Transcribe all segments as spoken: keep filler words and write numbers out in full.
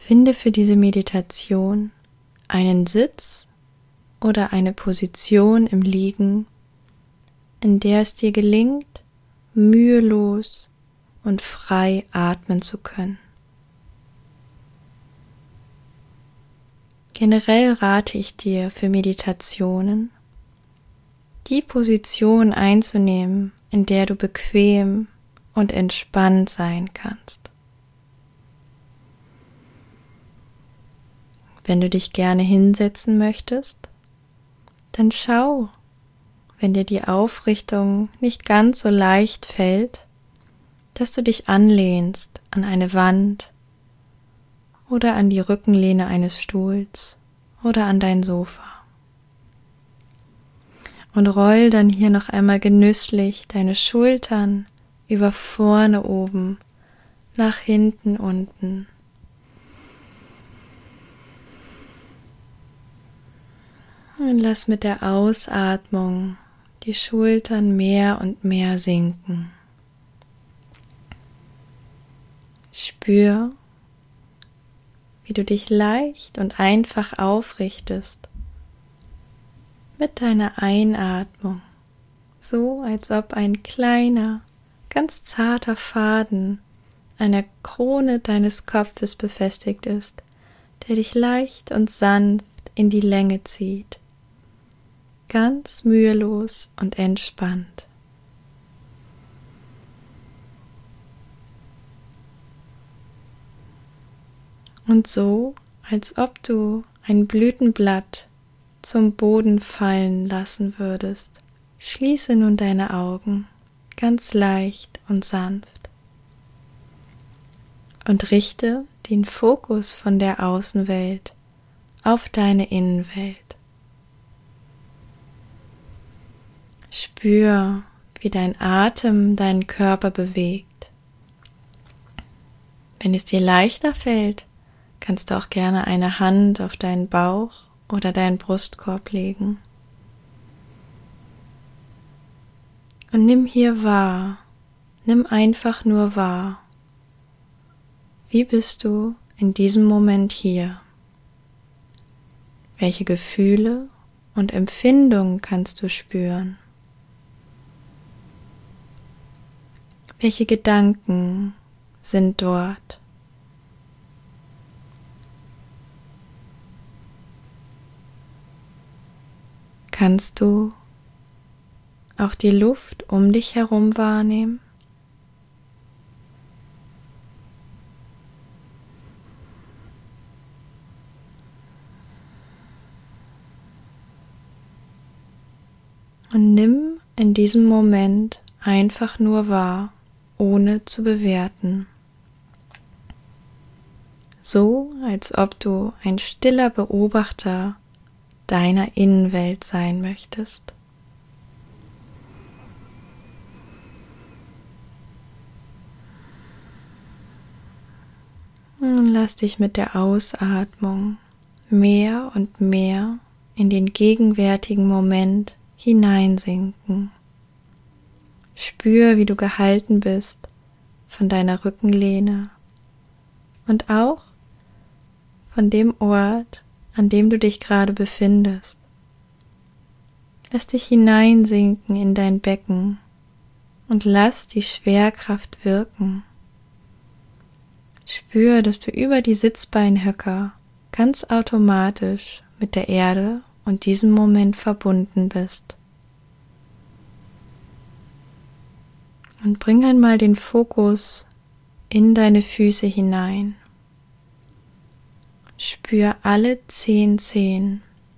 Finde für diese Meditation einen Sitz oder eine Position im Liegen, in der es dir gelingt, mühelos und frei atmen zu können. Generell rate ich dir für Meditationen, die Position einzunehmen, in der du bequem und entspannt sein kannst. Wenn du dich gerne hinsetzen möchtest, dann schau, wenn dir die Aufrichtung nicht ganz so leicht fällt, dass du dich anlehnst an eine Wand oder an die Rückenlehne eines Stuhls oder an dein Sofa. Und roll dann hier noch einmal genüsslich deine Schultern über vorne oben, nach hinten unten. Und lass mit der Ausatmung die Schultern mehr und mehr sinken. Spür, wie du dich leicht und einfach aufrichtest mit deiner Einatmung, so als ob ein kleiner, ganz zarter Faden an der Krone deines Kopfes befestigt ist, der dich leicht und sanft in die Länge zieht. Ganz mühelos und entspannt. Und so, als ob du ein Blütenblatt zum Boden fallen lassen würdest, schließe nun deine Augen, ganz leicht und sanft. Und richte den Fokus von der Außenwelt auf deine Innenwelt. Spür, wie dein Atem deinen Körper bewegt. Wenn es dir leichter fällt, kannst du auch gerne eine Hand auf deinen Bauch oder deinen Brustkorb legen. Und nimm hier wahr, nimm einfach nur wahr. Wie bist du in diesem Moment hier? Welche Gefühle und Empfindungen kannst du spüren? Welche Gedanken sind dort? Kannst du auch die Luft um dich herum wahrnehmen? Und nimm in diesem Moment einfach nur wahr, ohne zu bewerten. So, als ob du ein stiller Beobachter deiner Innenwelt sein möchtest. Und lass dich mit der Ausatmung mehr und mehr in den gegenwärtigen Moment hineinsinken. Spür, wie du gehalten bist von deiner Rückenlehne und auch von dem Ort, an dem du dich gerade befindest. Lass dich hineinsinken in dein Becken und lass die Schwerkraft wirken. Spür, dass du über die Sitzbeinhöcker ganz automatisch mit der Erde und diesem Moment verbunden bist. Und bring einmal den Fokus in deine Füße hinein. Spür alle zehn Zehen,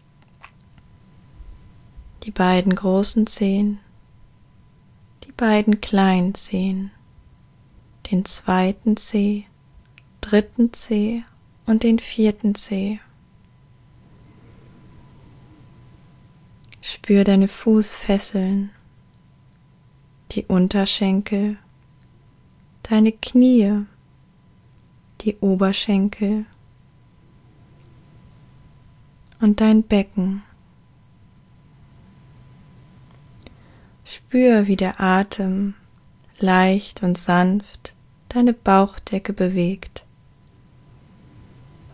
die beiden großen Zehen, die beiden kleinen Zehen, den zweiten Zeh, dritten Zeh und den vierten Zeh. Spür deine Fußfesseln, die Unterschenkel, deine Knie, die Oberschenkel und dein Becken. Spür, wie der Atem leicht und sanft deine Bauchdecke bewegt.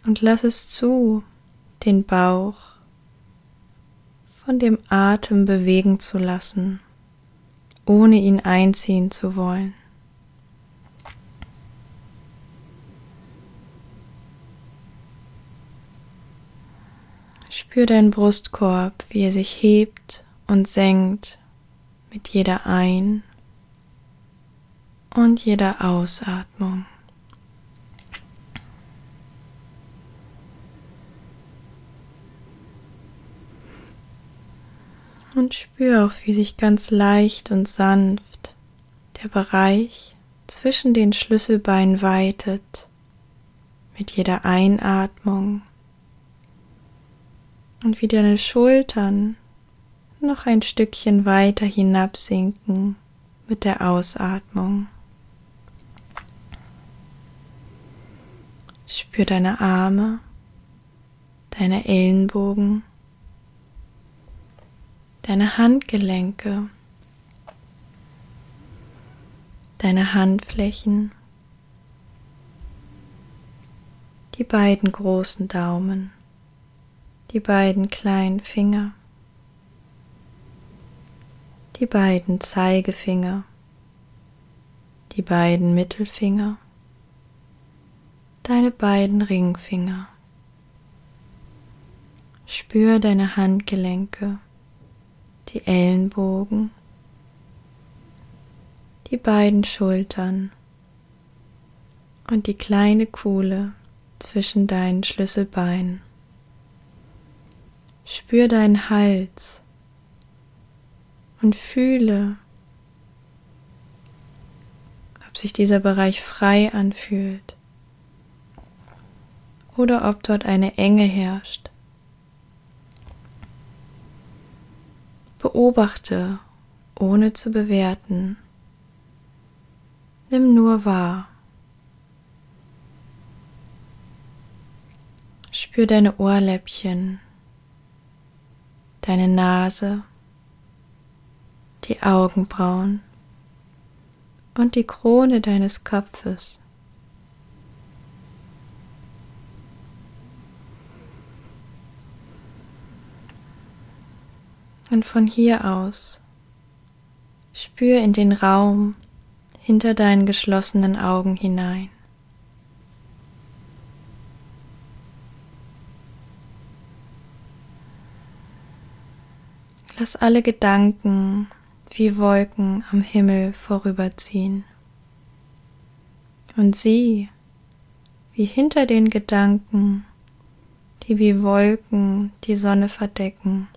Und lass es zu, den Bauch von dem Atem bewegen zu lassen, ohne ihn einziehen zu wollen. Spür deinen Brustkorb, wie er sich hebt und senkt mit jeder Ein- und jeder Ausatmung. Und spür auch, wie sich ganz leicht und sanft der Bereich zwischen den Schlüsselbeinen weitet mit jeder Einatmung und wie deine Schultern noch ein Stückchen weiter hinabsinken mit der Ausatmung. Spür deine Arme, deine Ellenbogen, deine Handgelenke, deine Handflächen, die beiden großen Daumen, die beiden kleinen Finger, die beiden Zeigefinger, die beiden Mittelfinger, deine beiden Ringfinger. Spür deine Handgelenke, die Ellenbogen, die beiden Schultern und die kleine Kuhle zwischen deinen Schlüsselbeinen. Spür deinen Hals und fühle, ob sich dieser Bereich frei anfühlt oder ob dort eine Enge herrscht. Beobachte, ohne zu bewerten. Nimm nur wahr. Spür deine Ohrläppchen, deine Nase, die Augenbrauen und die Krone deines Kopfes. Und von hier aus spür in den Raum hinter deinen geschlossenen Augen hinein. Lass alle Gedanken wie Wolken am Himmel vorüberziehen und sieh, wie hinter den Gedanken, die wie Wolken die Sonne verdecken,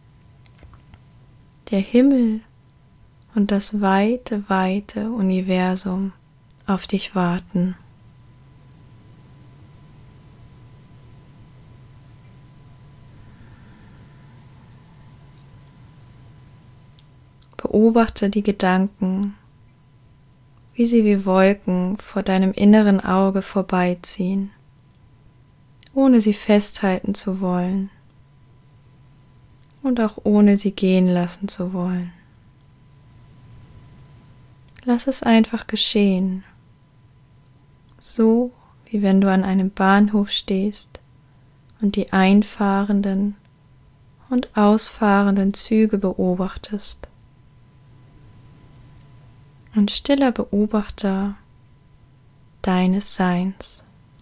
der Himmel und das weite, weite Universum auf dich warten. Beobachte die Gedanken, wie sie wie Wolken vor deinem inneren Auge vorbeiziehen, ohne sie festhalten zu wollen und auch ohne sie gehen lassen zu wollen. Lass es einfach geschehen, so wie wenn du an einem Bahnhof stehst und die einfahrenden und ausfahrenden Züge beobachtest. Und stiller Beobachter deines Seins.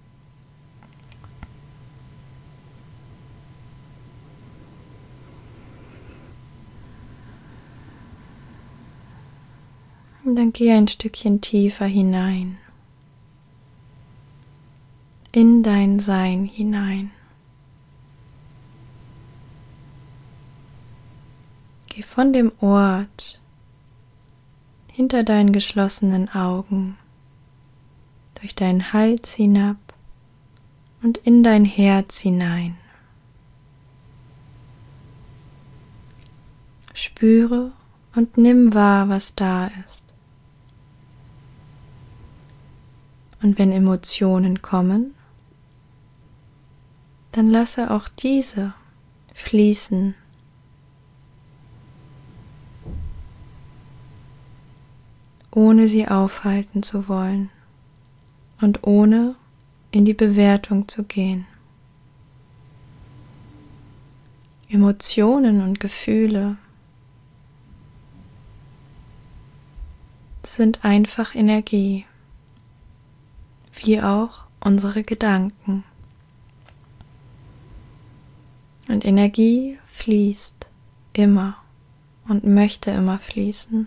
Und dann geh ein Stückchen tiefer hinein, in dein Sein hinein. Geh von dem Ort hinter deinen geschlossenen Augen, durch deinen Hals hinab und in dein Herz hinein. Spüre und nimm wahr, was da ist. Und wenn Emotionen kommen, dann lasse auch diese fließen. Ohne sie aufhalten zu wollen und ohne in die Bewertung zu gehen. Emotionen und Gefühle sind einfach Energie, wie auch unsere Gedanken. Und Energie fließt immer und möchte immer fließen.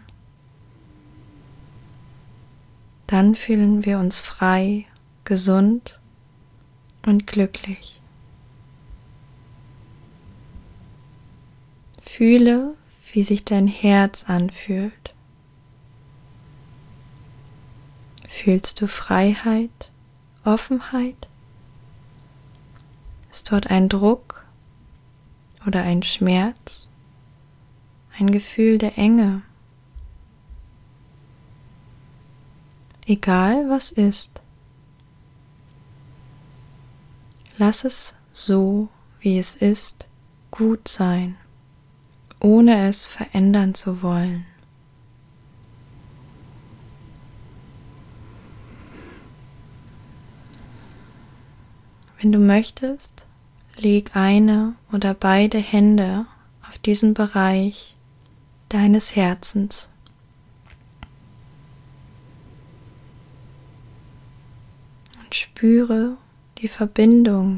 Dann fühlen wir uns frei, gesund und glücklich. Fühle, wie sich dein Herz anfühlt. Fühlst du Freiheit, Offenheit? Ist dort ein Druck oder ein Schmerz, ein Gefühl der Enge? Egal was ist, lass es so, wie es ist, gut sein, ohne es verändern zu wollen. Wenn du möchtest, leg eine oder beide Hände auf diesen Bereich deines Herzens. Und spüre die Verbindung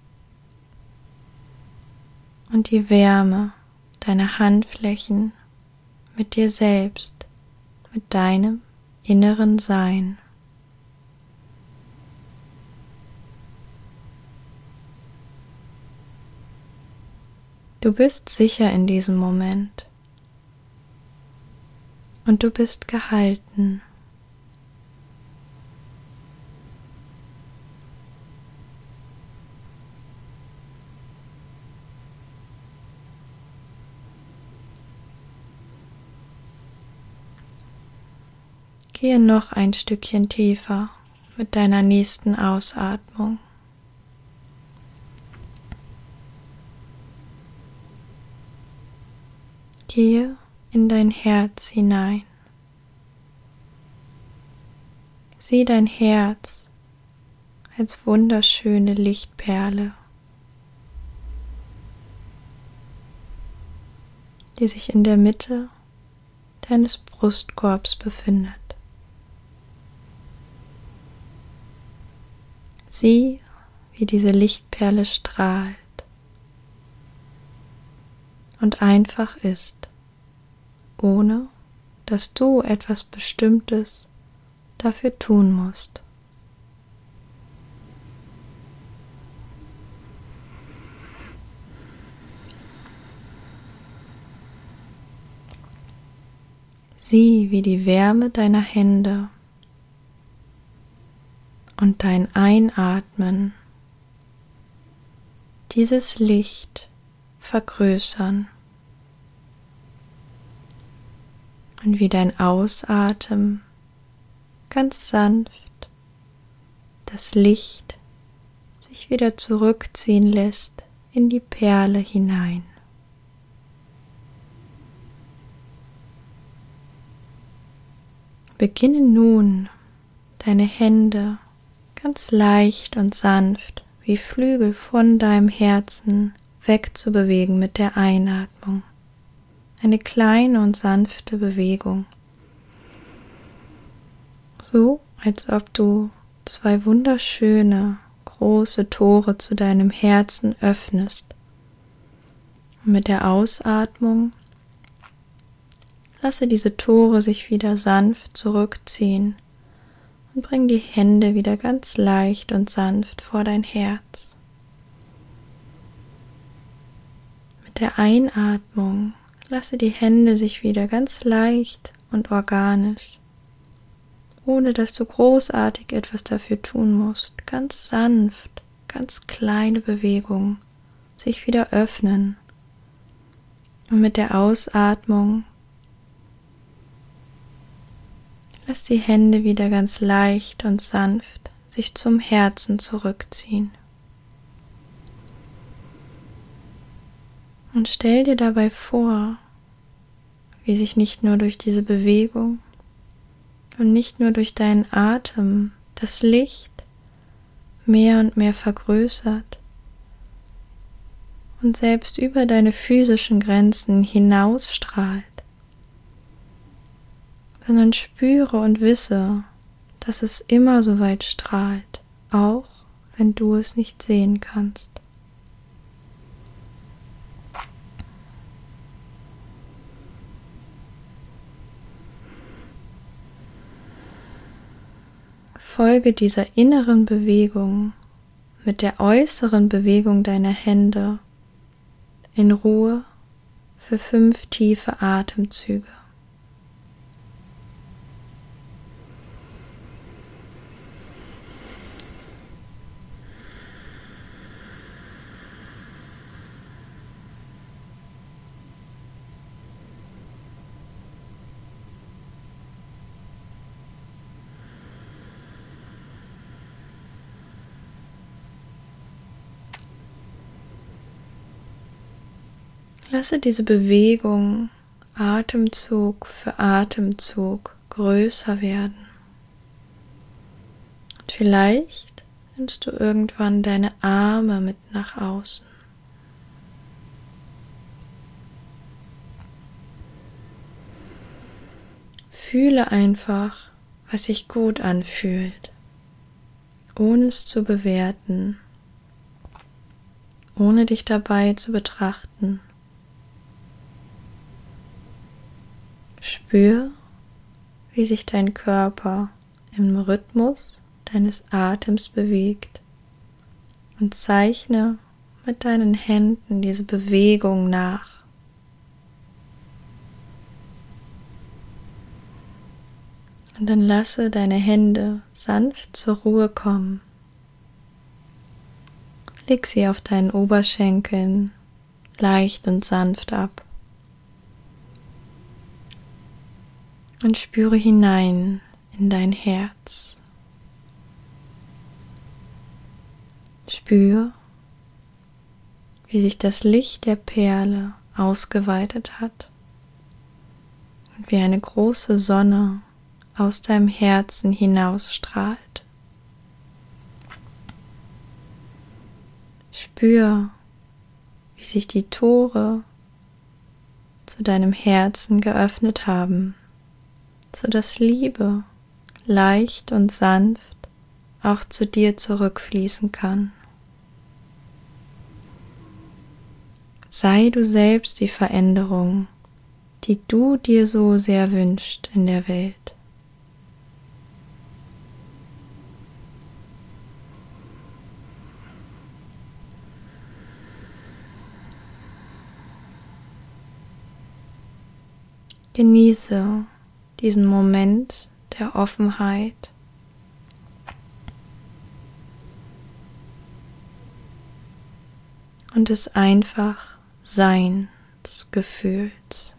und die Wärme deiner Handflächen mit dir selbst, mit deinem inneren Sein. Du bist sicher in diesem Moment und du bist gehalten. Gehe noch ein Stückchen tiefer mit deiner nächsten Ausatmung. Gehe in dein Herz hinein. Sieh dein Herz als wunderschöne Lichtperle, die sich in der Mitte deines Brustkorbs befindet. Sieh, wie diese Lichtperle strahlt und einfach ist, ohne dass du etwas Bestimmtes dafür tun musst. Sieh, wie die Wärme deiner Hände und dein Einatmen dieses Licht vergrößern und wie dein Ausatmen ganz sanft das Licht sich wieder zurückziehen lässt in die Perle hinein. Beginne nun, deine Hände ganz leicht und sanft wie Flügel von deinem Herzen wegzubewegen mit der Einatmung. Eine kleine und sanfte Bewegung. So, als ob du zwei wunderschöne, große Tore zu deinem Herzen öffnest. Und mit der Ausatmung lasse diese Tore sich wieder sanft zurückziehen und bring die Hände wieder ganz leicht und sanft vor dein Herz. Mit der Einatmung lasse die Hände sich wieder ganz leicht und organisch, ohne dass du großartig etwas dafür tun musst, ganz sanft, ganz kleine Bewegungen sich wieder öffnen. Und mit der Ausatmung lass die Hände wieder ganz leicht und sanft sich zum Herzen zurückziehen. Und stell dir dabei vor, wie sich nicht nur durch diese Bewegung und nicht nur durch deinen Atem das Licht mehr und mehr vergrößert und selbst über deine physischen Grenzen hinausstrahlt, sondern spüre und wisse, dass es immer so weit strahlt, auch wenn du es nicht sehen kannst. Folge dieser inneren Bewegung mit der äußeren Bewegung deiner Hände in Ruhe für fünf tiefe Atemzüge. Lasse diese Bewegung Atemzug für Atemzug größer werden. Und vielleicht nimmst du irgendwann deine Arme mit nach außen. Fühle einfach, was sich gut anfühlt, ohne es zu bewerten, ohne dich dabei zu betrachten. Spür, wie sich dein Körper im Rhythmus deines Atems bewegt und zeichne mit deinen Händen diese Bewegung nach. Und dann lasse deine Hände sanft zur Ruhe kommen. Leg sie auf deinen Oberschenkeln leicht und sanft ab. Und spüre hinein in dein Herz. Spür, wie sich das Licht der Perle ausgeweitet hat und wie eine große Sonne aus deinem Herzen hinausstrahlt. Spür, wie sich die Tore zu deinem Herzen geöffnet haben, sodass Liebe leicht und sanft auch zu dir zurückfließen kann. Sei du selbst die Veränderung, die du dir so sehr wünschst in der Welt. Genieße diesen Moment der Offenheit und des einfach Seinsgefühls.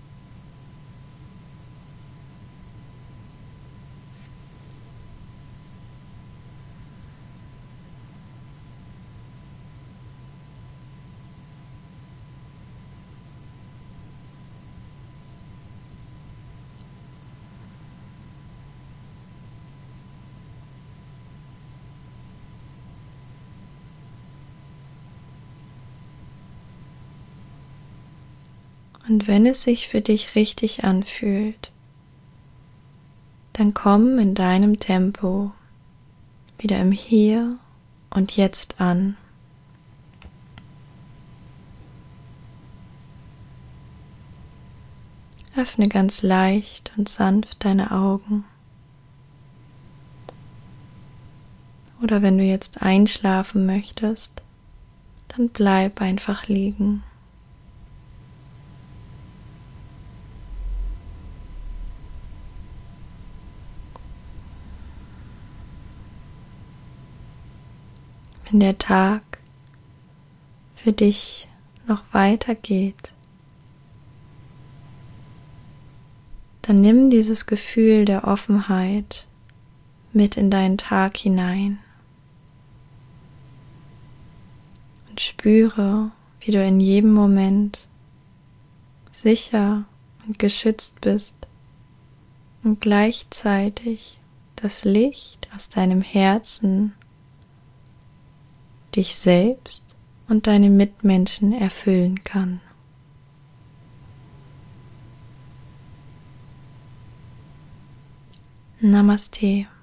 Und wenn es sich für dich richtig anfühlt, dann komm in deinem Tempo wieder im Hier und Jetzt an. Öffne ganz leicht und sanft deine Augen. Oder wenn du jetzt einschlafen möchtest, dann bleib einfach liegen. Wenn der Tag für dich noch weitergeht, dann nimm dieses Gefühl der Offenheit mit in deinen Tag hinein und spüre, wie du in jedem Moment sicher und geschützt bist und gleichzeitig das Licht aus deinem Herzen dich selbst und deine Mitmenschen erfüllen kann. Namaste.